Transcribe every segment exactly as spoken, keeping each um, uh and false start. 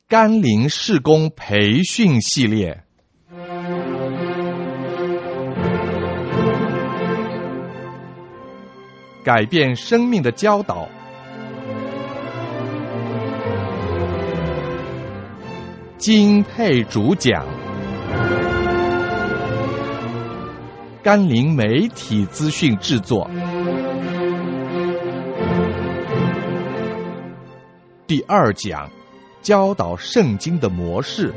甘霖事工培训系列。改变生命的教导，金佩主讲，甘霖媒体资讯制作。第二讲，教导圣经的模式。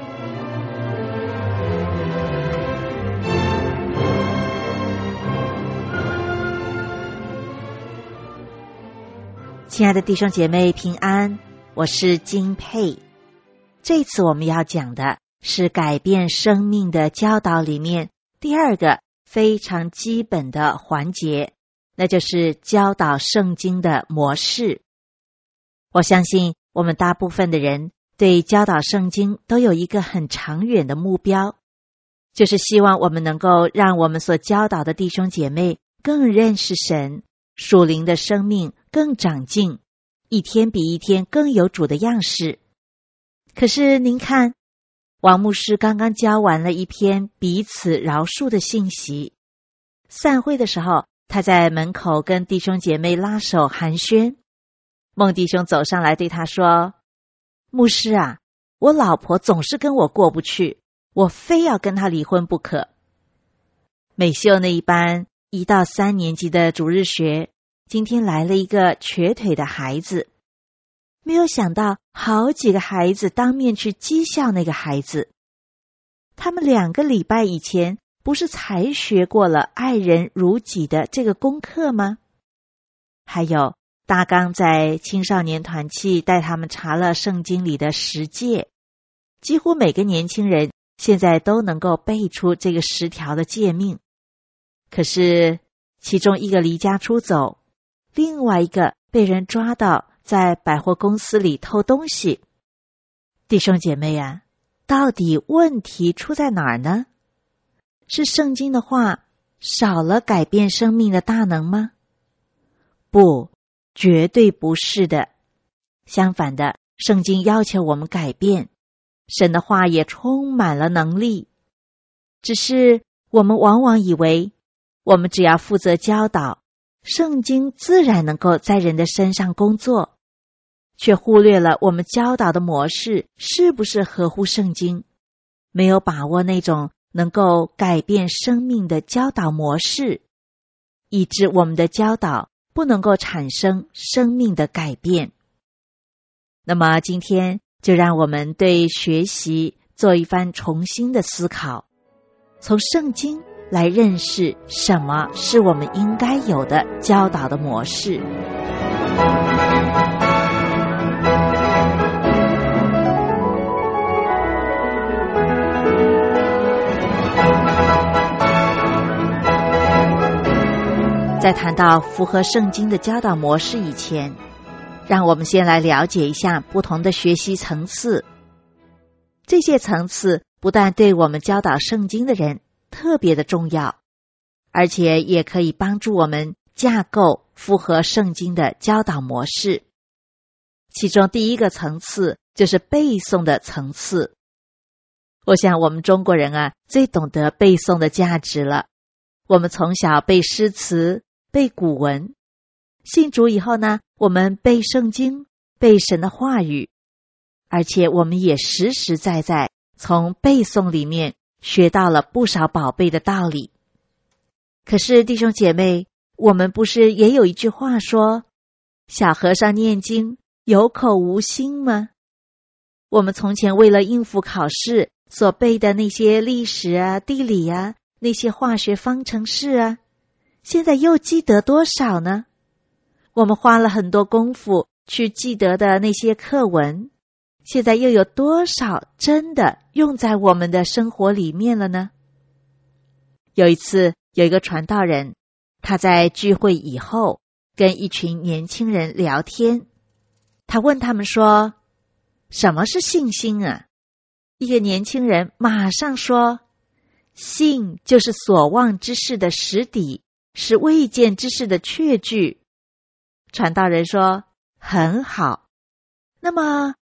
亲爱的弟兄姐妹平安，我是金佩。这次我们要讲的是改变生命的教导里面第二个非常基本的环节，那就是教导圣经的模式。我相信我们大部分的人对教导圣经都有一个很长远的目标，就是希望我们能够让我们所教导的弟兄姐妹更认识神，属灵的生命更长进，一天比一天更有主的样式。可是您看，王牧师刚刚教完了一篇彼此饶恕的信息，散会的时候，他在门口跟弟兄姐妹拉手寒暄。孟弟兄走上来对他说，牧师啊，我老婆总是跟我过不去，我非要跟她离婚不可。美秀那一班一到三年级的主日学，今天来了一个瘸腿的孩子，没有想到好几个孩子当面去讥笑那个孩子。他们两个礼拜以前不是才学过了爱人如己的这个功课吗？还有大刚在青少年团契带他们查了圣经里的十诫，几乎每个年轻人现在都能够背出这个十条的诫命。可是其中一个离家出走，另外一个被人抓到在百货公司里偷东西。弟兄姐妹啊，到底问题出在哪儿呢？是圣经的话少了改变生命的大能吗？不，绝对不是的。相反的，圣经要求我们改变，神的话也充满了能力。只是我们往往以为，我们只要负责教导，圣经自然能够在人的身上工作，却忽略了我们教导的模式是不是合乎圣经，没有把握那种能够改变生命的教导模式，以致我们的教导不能够产生生命的改变。那么今天就让我们对学习做一番重新的思考，从圣经来认识什么是我们应该有的教导的模式。在谈到符合圣经的教导模式以前，让我们先来了解一下不同的学习层次。这些层次不但对我们教导圣经的人特别的重要，而且也可以帮助我们架构符合圣经的教导模式。其中第一个层次就是背诵的层次。我想我们中国人啊，最懂得背诵的价值了。我们从小背诗词，背古文，信主以后呢，我们背圣经，背神的话语，而且我们也实实在在从背诵里面学到了不少宝贝的道理。可是弟兄姐妹，我们不是也有一句话说，小和尚念经有口无心吗？我们从前为了应付考试所背的那些历史啊、地理啊，那些化学方程式啊，现在又记得多少呢？我们花了很多功夫去记得的那些课文，现在又有多少真的用在我们的生活里面了呢？有一次，有一个传道人，他在聚会以后跟一群年轻人聊天，他问他们说，什么是信心啊？一个年轻人马上说，信就是所望之事的实底，是未见之事的确据。传道人说，很好。那么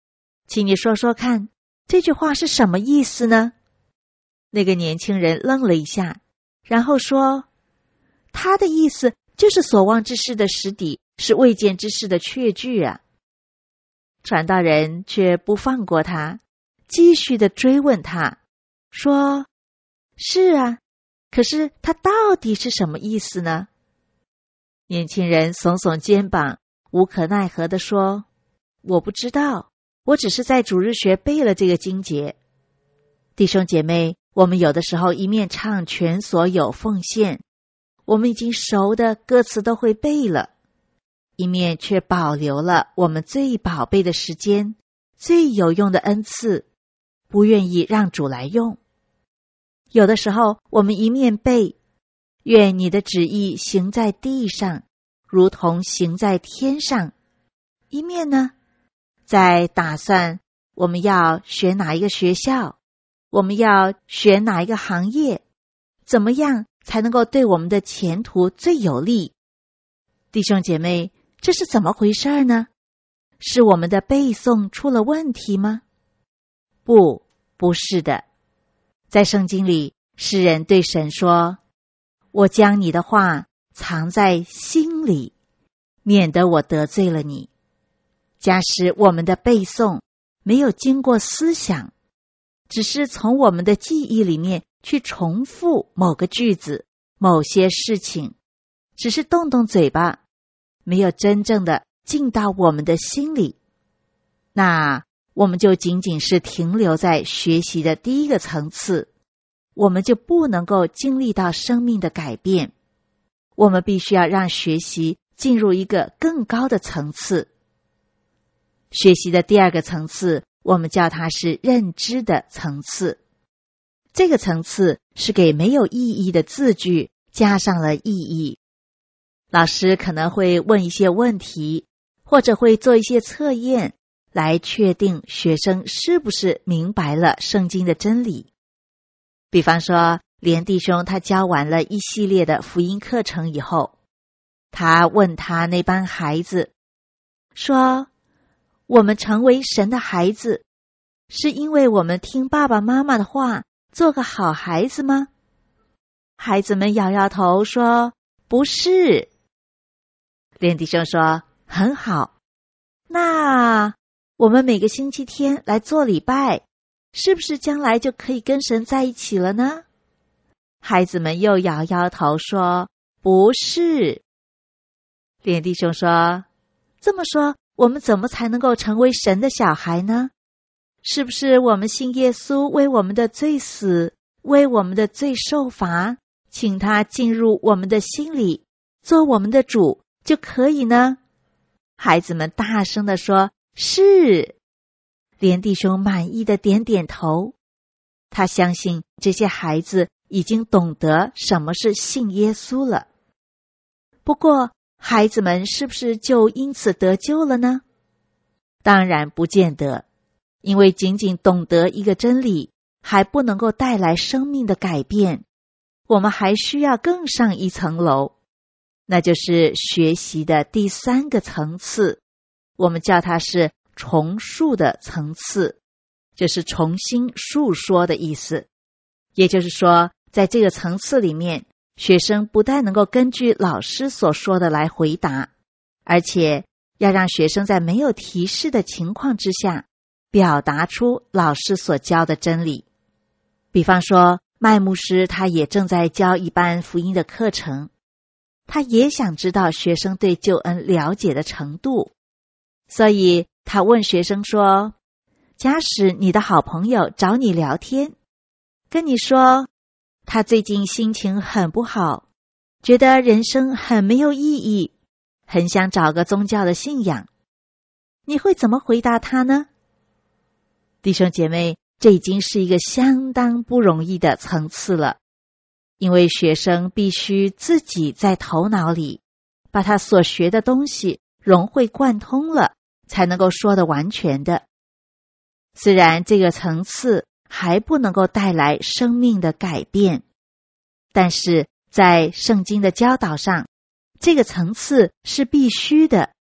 请你说说看，这句话是什么意思呢？那个年轻人愣了一下，然后说，他的意思就是所望之事的实底，是未见之事的确据啊。传道人却不放过他，继续的追问他，说，是啊，可是他到底是什么意思呢？年轻人耸耸肩膀，无可奈何地说，我不知道，我只是在主日学背了这个经节。弟兄姐妹，我们有的时候一面唱全所有奉献，我们已经熟的歌词都会背了，一面却保留了我们最宝贝的时间，最有用的恩赐，不愿意让主来用。有的时候我们一面背，愿你的旨意行在地上，如同行在天上，一面呢，在打算我们要选哪一个学校，我们要选哪一个行业，怎么样才能够对我们的前途最有利。弟兄姐妹，这是怎么回事呢？是我们的背诵出了问题吗？不，不是的。在圣经里，诗人对神说，我将你的话藏在心里，免得我得罪了你。假使我们的背诵没有经过思想，只是从我们的记忆里面去重复某个句子、某些事情，只是动动嘴巴，没有真正的进到我们的心里，那我们就仅仅是停留在学习的第一个层次，我们就不能够经历到生命的改变。我们必须要让学习进入一个更高的层次。学习的第二个层次，我们叫它是认知的层次。这个层次是给没有意义的字句加上了意义。老师可能会问一些问题，或者会做一些测验，来确定学生是不是明白了圣经的真理。比方说，连弟兄他教完了一系列的福音课程以后，他问他那班孩子说，我们成为神的孩子，是因为我们听爸爸妈妈的话，做个好孩子吗？孩子们摇摇头说，不是。连弟兄说，很好，那我们每个星期天来做礼拜，是不是将来就可以跟神在一起了呢？孩子们又摇摇头说，不是。连弟兄说，这么说，我们怎么才能够成为神的小孩呢？是不是我们信耶稣为我们的罪死，为我们的罪受罚，请他进入我们的心里，做我们的主就可以呢？孩子们大声地说，是。连弟兄满意的点点头，他相信这些孩子已经懂得什么是信耶稣了。不过，孩子们是不是就因此得救了呢？当然不见得，因为仅仅懂得一个真理，还不能够带来生命的改变，我们还需要更上一层楼，那就是学习的第三个层次，我们叫它是重述的层次，就是重新述说的意思。也就是说，在这个层次里面，学生不但能够根据老师所说的来回答，而且要让学生在没有提示的情况之下，表达出老师所教的真理。比方说，麦牧师他也正在教一班福音的课程，他也想知道学生对救恩了解的程度，所以他问学生说，假使你的好朋友找你聊天，跟你说他最近心情很不好，觉得人生很没有意义，很想找个宗教的信仰，你会怎么回答他呢？弟兄姐妹，这已经是一个相当不容易的层次了，因为学生必须自己在头脑里把他所学的东西融会贯通了，才能够说得完全的。虽然这个层次还不能够带来生命的改变，但是在圣经的教导上，这个层次是必须的。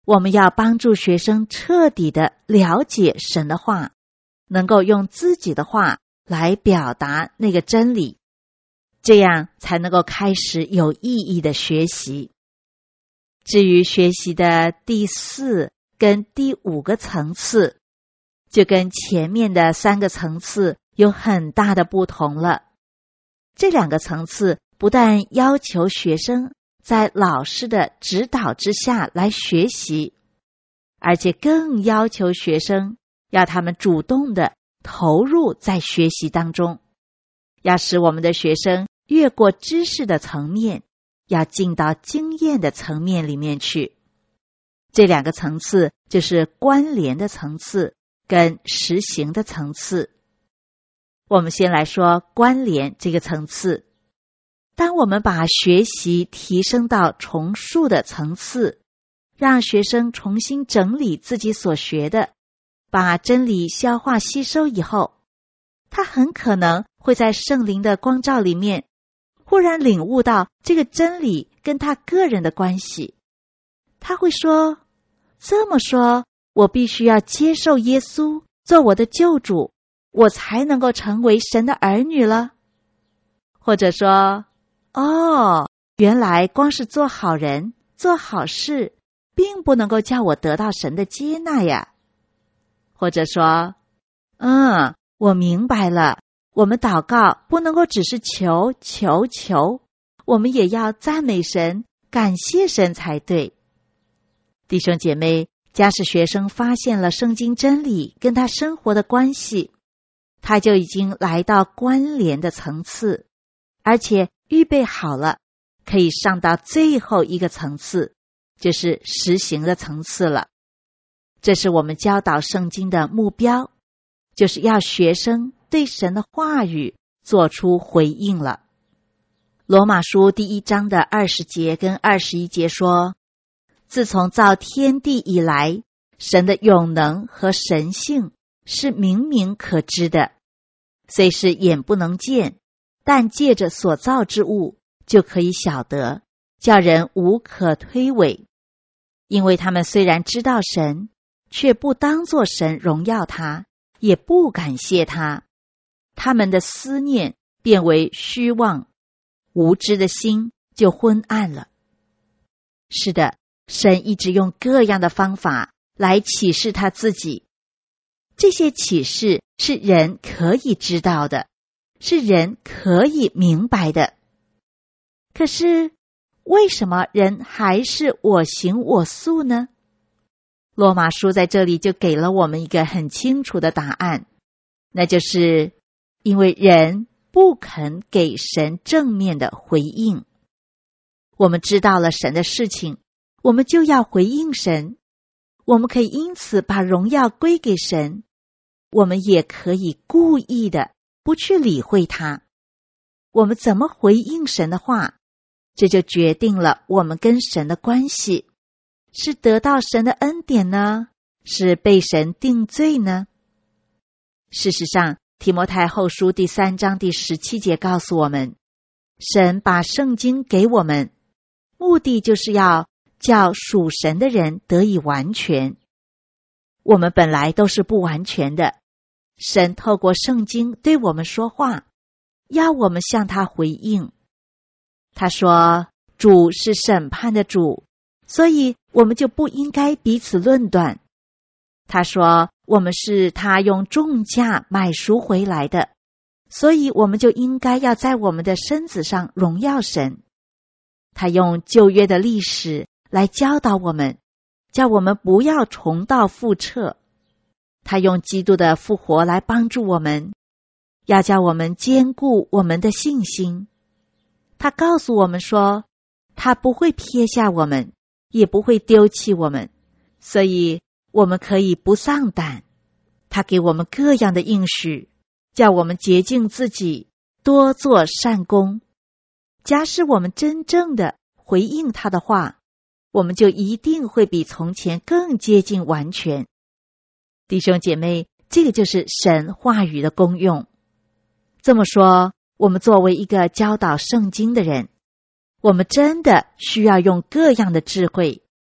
我们要帮助学生彻底的了解神的话，能够用自己的话来表达那个真理，这样才能够开始有意义的学习。至于学习的第四跟第五个层次，就跟前面的三个层次有很大的不同了。这两个层次不但要求学生在老师的指导之下来学习，而且更要求学生要他们主动的投入在学习当中，要使我们的学生越过知识的层面，要进到经验的层面里面去。这两个层次就是关联的层次跟实行的层次。我们先来说关联这个层次。当我们把学习提升到重述的层次，让学生重新整理自己所学的，把真理消化吸收以后，他很可能会在圣灵的光照里面忽然领悟到这个真理跟他个人的关系。他会说，这么说，我必须要接受耶稣做我的救主，我才能够成为神的儿女了。或者说，哦，原来光是做好人、做好事，并不能够叫我得到神的接纳呀。或者说，嗯，我明白了，我们祷告不能够只是求求求，我们也要赞美神、感谢神才对。弟兄姐妹，假使学生发现了圣经真理跟他生活的关系，他就已经来到关联的层次，而且预备好了，可以上到最后一个层次，就是实行的层次了。这是我们教导圣经的目标，就是要学生对神的话语做出回应了。罗马书第一章的二十节跟二十一节说，自从造天地以来，神的永能和神性是明明可知的，虽是眼不能见，但借着所造之物就可以晓得，叫人无可推诿。因为他们虽然知道神，却不当作神荣耀他，也不感谢他，他们的思念变为虚妄，无知的心就昏暗了。是的，神一直用各样的方法来启示他自己，这些启示是人可以知道的，是人可以明白的。可是为什么人还是我行我素呢？罗马书在这里就给了我们一个很清楚的答案，那就是因为人不肯给神正面的回应。我们知道了神的事情，我们就要回应神，我们可以因此把荣耀归给神，我们也可以故意的不去理会他。我们怎么回应神的话，这就决定了我们跟神的关系，是得到神的恩典呢，是被神定罪呢？事实上，提摩太后书第三章第十七节告诉我们，神把圣经给我们，目的就是要叫属神的人得以完全。我们本来都是不完全的，神透过圣经对我们说话，要我们向他回应。他说，主是审判的主，所以我们就不应该彼此论断。他说，我们是他用重价买赎回来的，所以我们就应该要在我们的身子上荣耀神。他用旧约的历史来教导我们，叫我们不要重蹈覆辙。他用基督的复活来帮助我们，要叫我们坚固我们的信心。他告诉我们说，他不会撇下我们，也不会丢弃我们，所以我们可以不丧胆。他给我们各样的应许，叫我们洁净自己，多做善功。假使我们真正的回应他的话，我们就一定会比从前更接近完全。弟兄姐妹，这个就是神话语的功用。这么说，我们作为一个教导圣经的人，我们真的需要用各样的智慧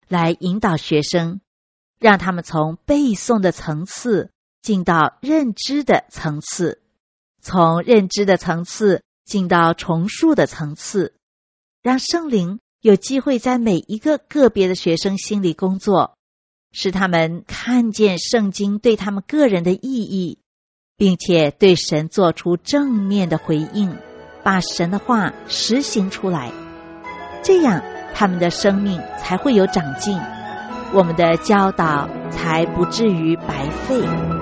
来引导学生，让他们从背诵的层次进到认知的层次，从认知的层次进到重述的层次，让圣灵有机会在每一个个别的学生心里工作，使他们看见圣经对他们个人的意义，并且对神做出正面的回应，把神的话实行出来。这样他们的生命才会有长进，我们的教导才不至于白费。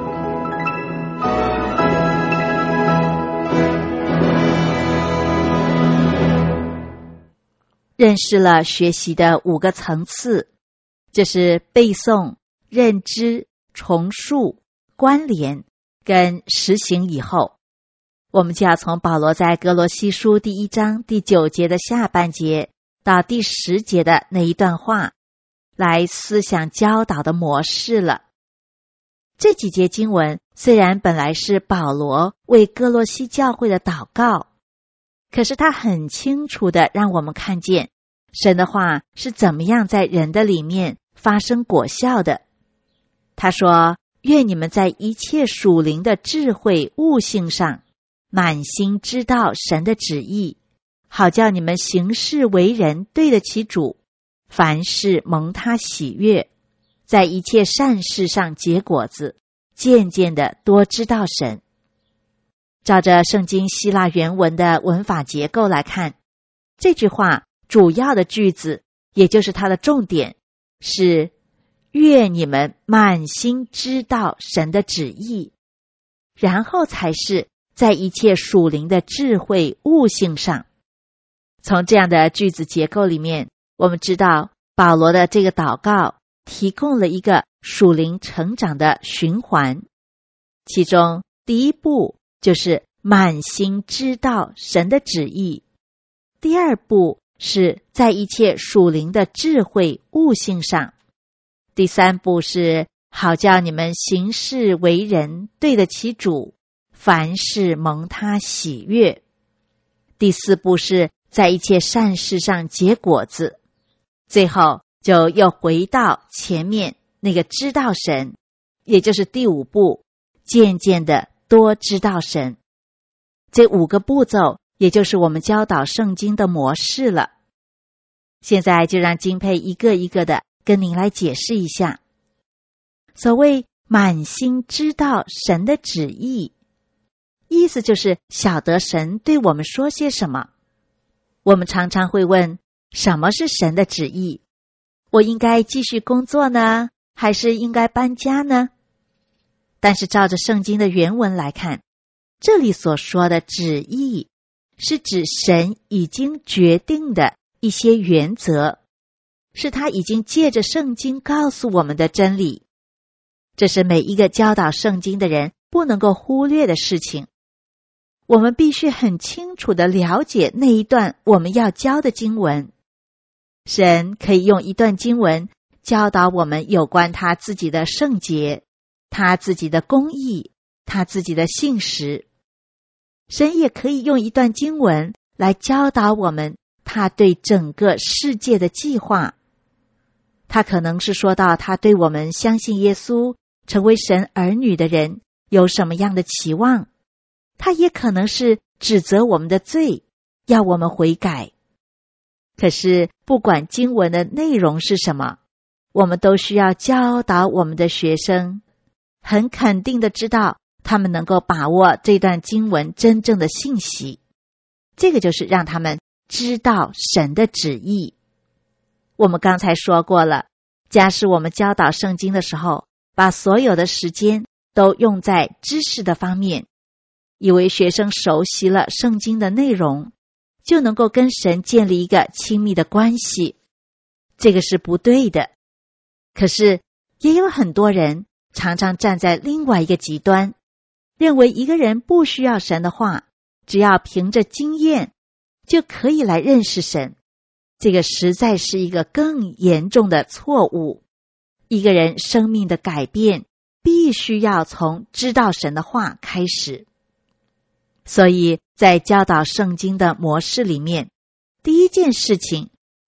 认识了学习的五个层次，这是背诵、认知、重述、关联跟实行以后，我们就要从保罗在哥罗西书第一章第九节的下半节到第十节的那一段话来思想教导的模式了。这几节经文虽然本来是保罗为哥罗西教会的祷告，可是他很清楚地让我们看见神的话是怎么样在人的里面发生果效的。他说，愿你们在一切属灵的智慧悟性上满心知道神的旨意，好叫你们行事为人对得起主，凡事蒙他喜悦，在一切善事上结果子，渐渐的多知道神。照着圣经希腊原文的文法结构来看，这句话主要的句子，也就是它的重点，是愿你们满心知道神的旨意，然后才是在一切属灵的智慧悟性上。从这样的句子结构里面，我们知道保罗的这个祷告提供了一个属灵成长的循环，其中第一步就是满心知道神的旨意，第二步是在一切属灵的智慧悟性上，第三步是好叫你们行事为人对得起主，凡事蒙他喜悦，第四步是在一切善事上结果子，最后就又回到前面那个知道神，也就是第五步，渐渐的多知道神。这五个步骤也就是我们教导圣经的模式了。现在就让金佩一个一个的跟您来解释一下。所谓满心知道神的旨意，意思就是晓得神对我们说些什么。我们常常会问，什么是神的旨意？我应该继续工作呢，还是应该搬家呢？但是照着圣经的原文来看，这里所说的旨意是指神已经决定的一些原则，是他已经借着圣经告诉我们的真理。这是每一个教导圣经的人不能够忽略的事情。我们必须很清楚地了解那一段我们要教的经文。神可以用一段经文教导我们有关他自己的圣洁，他自己的公义，他自己的信实。神也可以用一段经文来教导我们他对整个世界的计划。他可能是说到他对我们相信耶稣成为神儿女的人有什么样的期望，他也可能是指责我们的罪，要我们悔改。可是不管经文的内容是什么，我们都需要教导我们的学生，很肯定的知道他们能够把握这段经文真正的信息。这个就是让他们知道神的旨意。我们刚才说过了，假使我们教导圣经的时候，把所有的时间都用在知识的方面，以为学生熟悉了圣经的内容，就能够跟神建立一个亲密的关系，这个是不对的。可是也有很多人常常站在另外一个极端，认为一个人不需要神的话，只要凭着经验就可以来认识神。这个实在是一个更严重的错误。一个人生命的改变必须要从知道神的话开始。所以在教导圣经的模式里面，第一件事情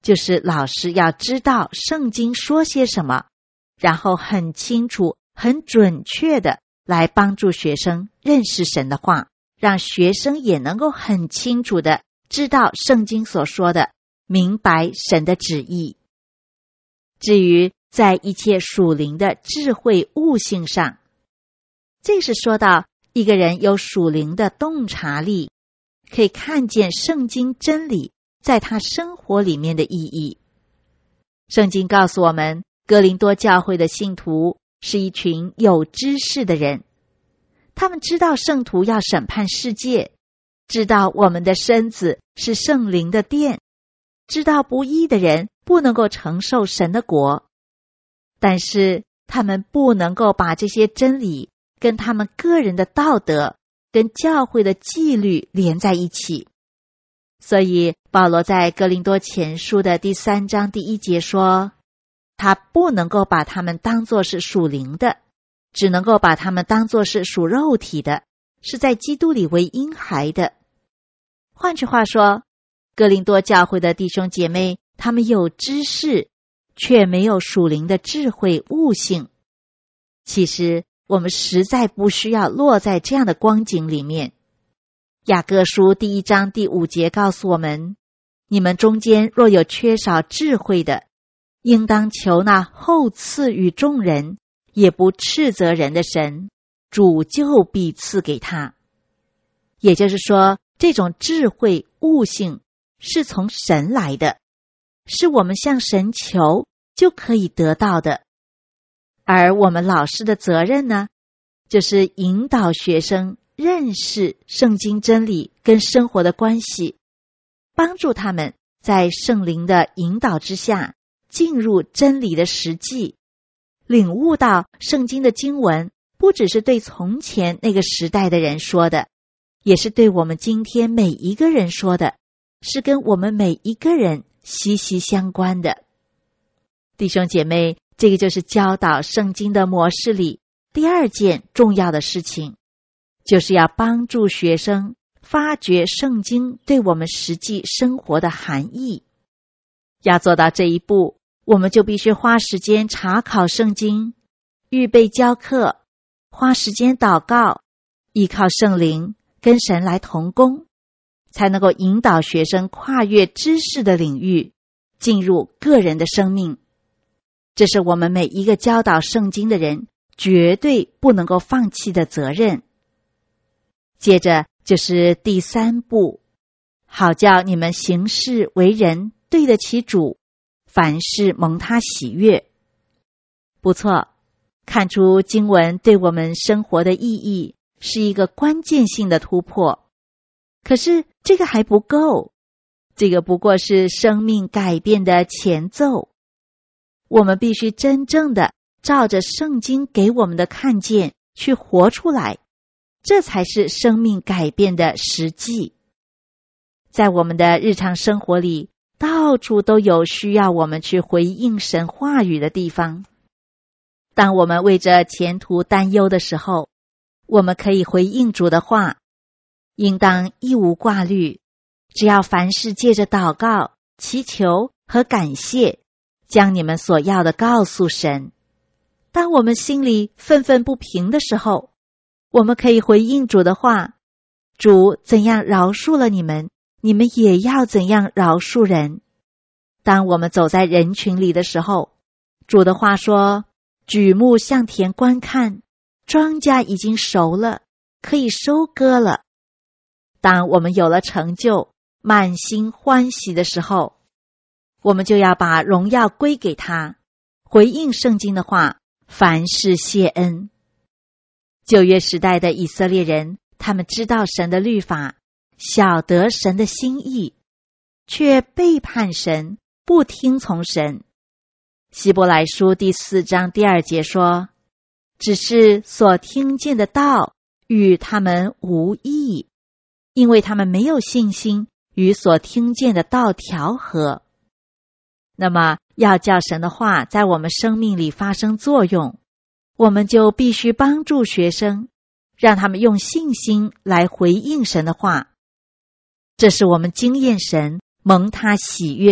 就是老师要知道圣经说些什么，然后很清楚、很准确的来帮助学生认识神的话，让学生也能够很清楚的知道圣经所说的，明白神的旨意。至于在一切属灵的智慧悟性上，这是说到一个人有属灵的洞察力，可以看见圣经真理在他生活里面的意义。圣经告诉我们，哥林多教会的信徒是一群有知识的人，他们知道圣徒要审判世界，知道我们的身子是圣灵的殿，知道不义的人不能够承受神的国，但是他们不能够把这些真理跟他们个人的道德跟教会的纪律连在一起。所以保罗在哥林多前书的第三章第一节说，他不能够把他们当作是属灵的，只能够把他们当作是属肉体的，是在基督里为婴孩的。换句话说，哥林多教会的弟兄姐妹，他们有知识，却没有属灵的智慧悟性。其实我们实在不需要落在这样的光景里面。雅各书第一章第五节告诉我们，你们中间若有缺少智慧的，应当求那厚赐与众人，也不斥责人的神，主就必赐给他。也就是说，这种智慧悟性是从神来的，是我们向神求就可以得到的。而我们老师的责任呢，就是引导学生认识圣经真理跟生活的关系，帮助他们在圣灵的引导之下进入真理的实际，领悟到圣经的经文不只是对从前那个时代的人说的，也是对我们今天每一个人说的，是跟我们每一个人息息相关的。弟兄姐妹，这个就是教导圣经的模式里第二件重要的事情，就是要帮助学生发掘圣经对我们实际生活的含义。要做到这一步，我们就必须花时间查考圣经，预备教课，花时间祷告，依靠圣灵跟神来同工，才能够引导学生跨越知识的领域，进入个人的生命。这是我们每一个教导圣经的人绝对不能够放弃的责任。接着就是第三步，好叫你们行事为人对得起主，凡事蒙他喜悦。不错，看出经文对我们生活的意义是一个关键性的突破。可是这个还不够，这个不过是生命改变的前奏。我们必须真正的照着圣经给我们的看见去活出来，这才是生命改变的实际。在我们的日常生活里，到处都有需要我们去回应神话语的地方。当我们为着前途担忧的时候，我们可以回应主的话，应当一无挂虑，只要凡事借着祷告、祈求和感谢，将你们所要的告诉神。当我们心里愤愤不平的时候，我们可以回应主的话，主怎样饶恕了你们，你们也要怎样饶恕人。当我们走在人群里的时候，主的话说，举目向田观看，庄稼已经熟了，可以收割了。当我们有了成就，满心欢喜的时候，我们就要把荣耀归给他，回应圣经的话，凡事谢恩。旧约时代的以色列人，他们知道神的律法，晓得神的心意，却背叛神，不听从神。希伯来书第四章第二节说，只是所听见的道与他们无益，因为他们没有信心与所听见的道调和。那么要叫神的话在我们生命里发生作用，我们就必须帮助学生，让他们用信心来回应神的话。这是我们经验神蒙他喜悦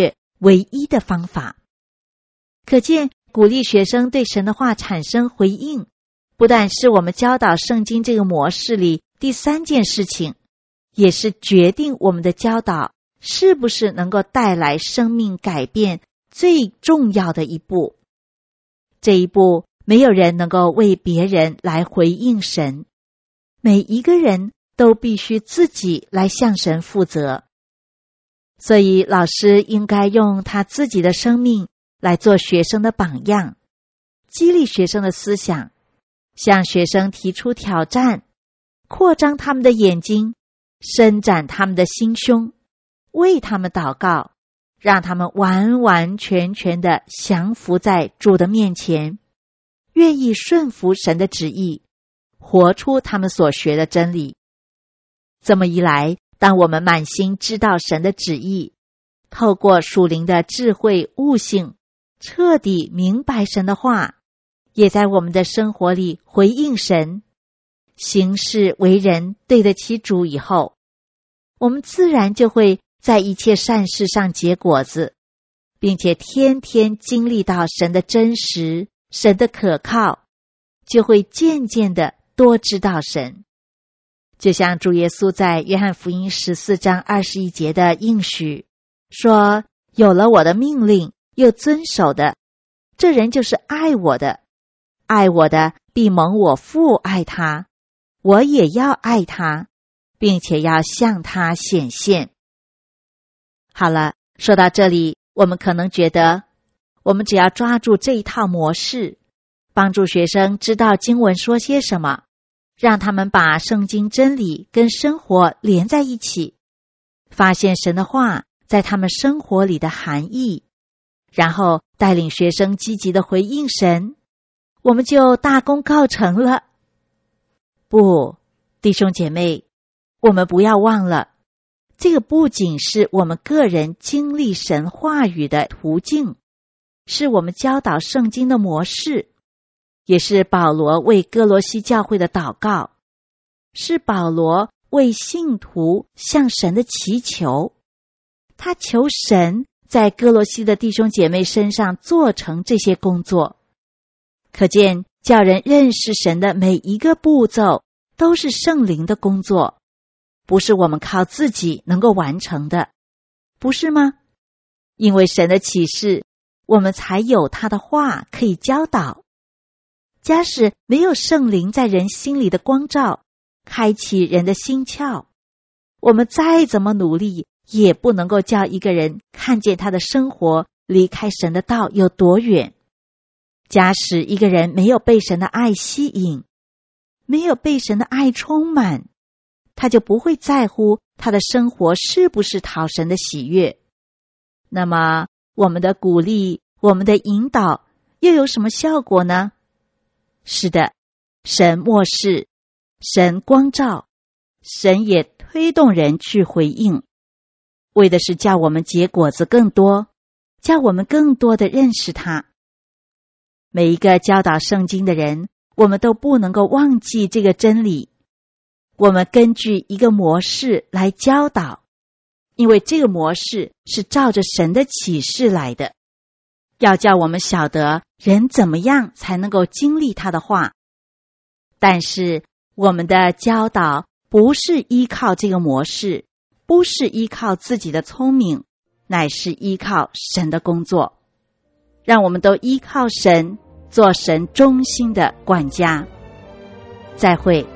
唯一的方法。可见鼓励学生对神的话产生回应，不但是我们教导圣经这个模式里第三件事情，也是决定我们的教导是不是能够带来生命改变最重要的一步。这一步没有人能够为别人来回应神，每一个人都必须自己来向神负责。所以老师应该用他自己的生命来做学生的榜样，激励学生的思想，向学生提出挑战，扩张他们的眼睛，伸展他们的心胸，为他们祷告，让他们完完全全的降服在主的面前，愿意顺服神的旨意，活出他们所学的真理。这么一来，当我们满心知道神的旨意，透过属灵的智慧悟性，彻底明白神的话，也在我们的生活里回应神，行事为人对得起主以后，我们自然就会在一切善事上结果子，并且天天经历到神的真实，神的可靠，就会渐渐的多知道神。就像主耶稣在约翰福音十四章二十一节的应许说，有了我的命令又遵守的，这人就是爱我的，爱我的必蒙我父爱他，我也要爱他，并且要向他显现。好了，说到这里，我们可能觉得我们只要抓住这一套模式，帮助学生知道经文说些什么，让他们把圣经真理跟生活连在一起，发现神的话在他们生活里的含义，然后带领学生积极的回应神，我们就大功告成了。不，弟兄姐妹，我们不要忘了，这个不仅是我们个人经历神话语的途径，是我们教导圣经的模式，也是保罗为哥罗西教会的祷告，是保罗为信徒向神的祈求。他求神在哥罗西的弟兄姐妹身上做成这些工作。可见叫人认识神的每一个步骤都是圣灵的工作，不是我们靠自己能够完成的，不是吗？因为神的启示，我们才有他的话可以教导。假使没有圣灵在人心里的光照，开启人的心窍，我们再怎么努力，也不能够叫一个人看见他的生活离开神的道有多远。假使一个人没有被神的爱吸引，没有被神的爱充满，他就不会在乎他的生活是不是讨神的喜悦。那么我们的鼓励，我们的引导又有什么效果呢？是的，神默示，神光照，神也推动人去回应，为的是叫我们结果子更多，叫我们更多的认识他。每一个教导圣经的人，我们都不能够忘记这个真理。我们根据一个模式来教导，因为这个模式是照着神的启示来的，要叫我们晓得人怎么样才能够经历他的话。但是我们的教导不是依靠这个模式，不是依靠自己的聪明，乃是依靠神的工作。让我们都依靠神，做神忠心的管家。再会。